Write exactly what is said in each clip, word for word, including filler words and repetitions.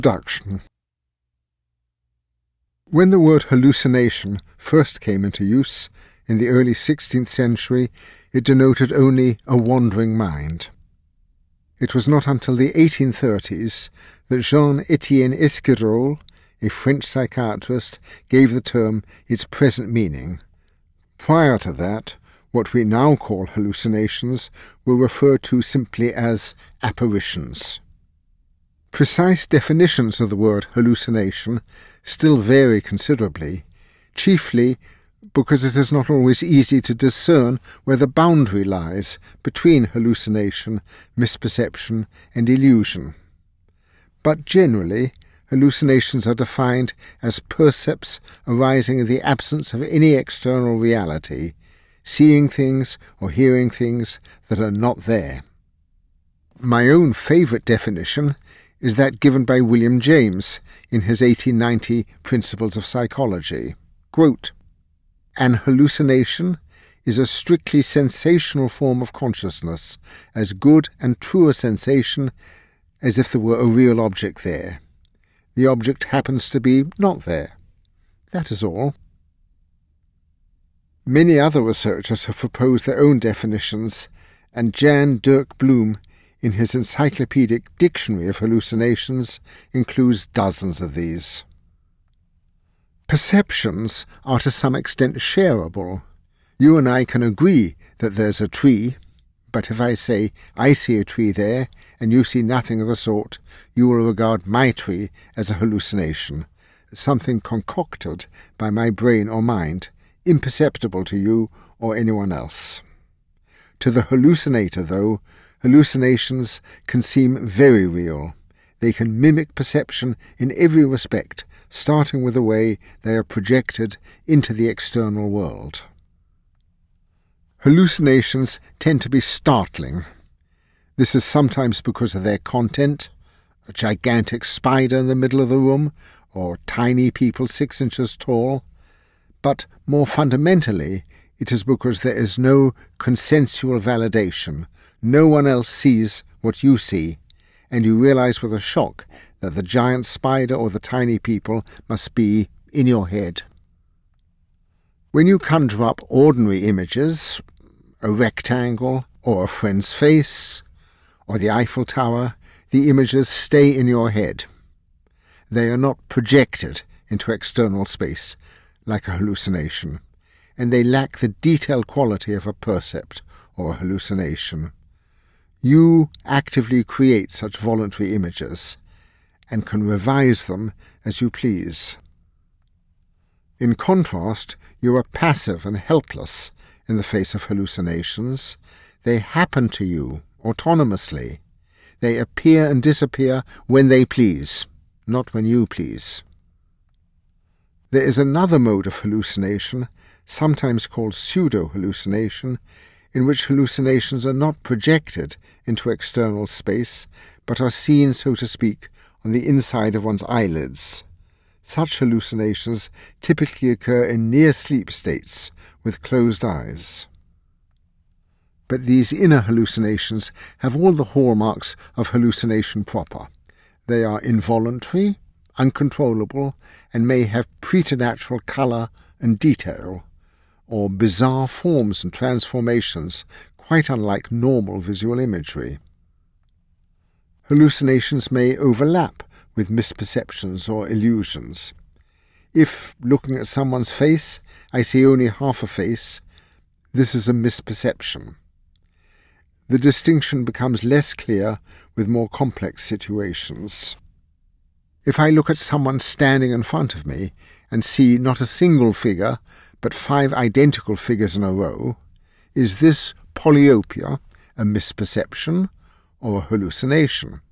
Introduction. When the word hallucination first came into use in the early sixteenth century, it denoted only a wandering mind. It was not until the eighteen thirties that Jean-Étienne Esquirol, a French psychiatrist, gave the term its present meaning. Prior to that, what we now call hallucinations were referred to simply as apparitions. Precise definitions of the word hallucination still vary considerably, chiefly because it is not always easy to discern where the boundary lies between hallucination, misperception, and illusion. But generally, hallucinations are defined as percepts arising in the absence of any external reality, seeing things or hearing things that are not there. My own favourite definition is that given by William James in his eighteen ninety Principles of Psychology. Quote, "An hallucination is a strictly sensational form of consciousness, as good and true a sensation as if there were a real object there. The object happens to be not there. That is all." Many other researchers have proposed their own definitions, and Jan Dirk Bloom, in his encyclopedic Dictionary of Hallucinations, includes dozens of these. Perceptions are to some extent shareable. You and I can agree that there's a tree, but if I say, I see a tree there, and you see nothing of the sort, you will regard my tree as a hallucination, something concocted by my brain or mind, imperceptible to you or anyone else. To the hallucinator, though, hallucinations can seem very real. They can mimic perception in every respect, starting with the way they are projected into the external world. Hallucinations tend to be startling. This is sometimes because of their content, a gigantic spider in the middle of the room, or tiny people six inches tall, but more fundamentally, it is because there is no consensual validation. No one else sees what you see, and you realize with a shock that the giant spider or the tiny people must be in your head. When you conjure up ordinary images, a rectangle or a friend's face or the Eiffel Tower, the images stay in your head. They are not projected into external space like a hallucination, and they lack the detailed quality of a percept or a hallucination. You actively create such voluntary images and can revise them as you please. In contrast, you are passive and helpless in the face of hallucinations. They happen to you autonomously. They appear and disappear when they please, not when you please. There is another mode of hallucination, sometimes called pseudo-hallucination, in which hallucinations are not projected into external space, but are seen, so to speak, on the inside of one's eyelids. Such hallucinations typically occur in near-sleep states with closed eyes. But these inner hallucinations have all the hallmarks of hallucination proper. They are involuntary, uncontrollable, and may have preternatural colour and detail, or bizarre forms and transformations quite unlike normal visual imagery. Hallucinations may overlap with misperceptions or illusions. If, looking at someone's face, I see only half a face, this is a misperception. The distinction becomes less clear with more complex situations. If I look at someone standing in front of me and see not a single figure, but five identical figures in a row, is this polyopia a misperception or a hallucination?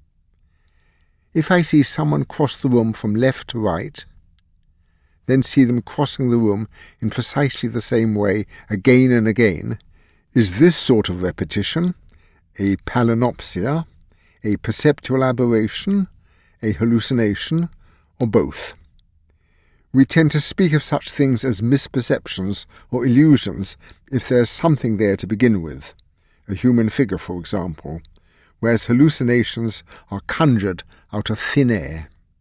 If I see someone cross the room from left to right, then see them crossing the room in precisely the same way again and again, is this sort of repetition a palinopsia, a perceptual aberration, a hallucination, or both? We tend to speak of such things as misperceptions or illusions if there is something there to begin with, a human figure, for example, whereas hallucinations are conjured out of thin air.